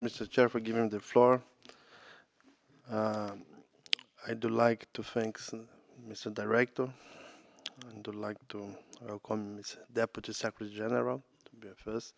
Mr. Chair, for giving the floor. Uh, I do like to thank Mr. Director. I do like to welcome Mr. Deputy Secretary General to be first.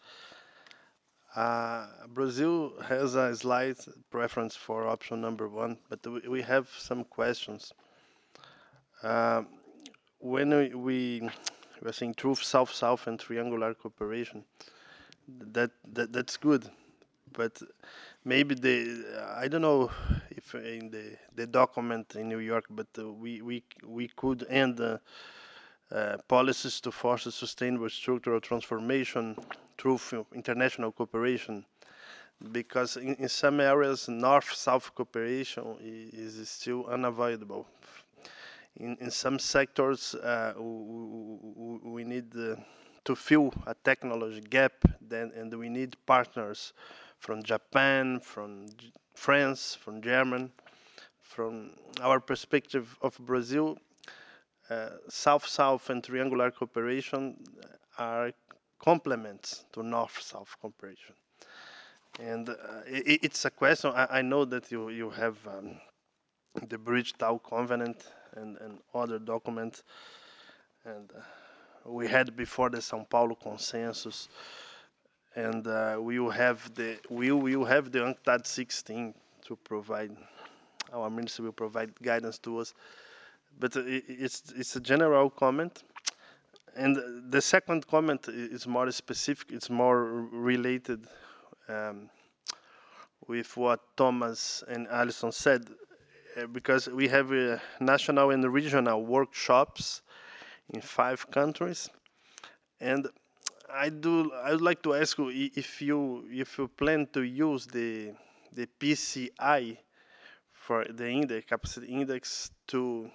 Brazil has a slight preference for option number one, but we have some questions. Uh, when we are saying truth, south-south, and triangular cooperation, that's good. But maybe I don't know if in the document in New York, but we could end policies to foster sustainable structural transformation through international cooperation, because in some areas north-south cooperation is still unavoidable. In some sectors, we need to fill a technology gap, and we need partners from Japan, from France, from Germany. From our perspective of Brazil, South-South and triangular cooperation are complements to North-South cooperation. And it's a question. I know that you have the Bridgetown Covenant and other documents, and we had before the São Paulo Consensus, and we will have the UNCTAD 16 to provide. Our ministry will provide guidance to us, but it's a general comment. And the second comment is more specific. It's more related um, with what Thomas and Alison said, because we have national and regional workshops in 5 countries, and I would like to ask you if you plan to use the PCI for the index capacity index to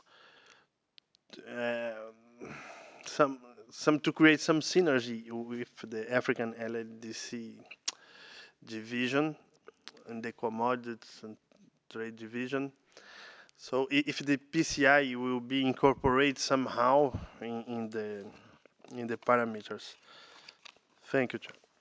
some to create some synergy with the African LLDC division and the commodities and trade division. So if the PCI will be incorporated somehow in the parameters. Thank you, Chair.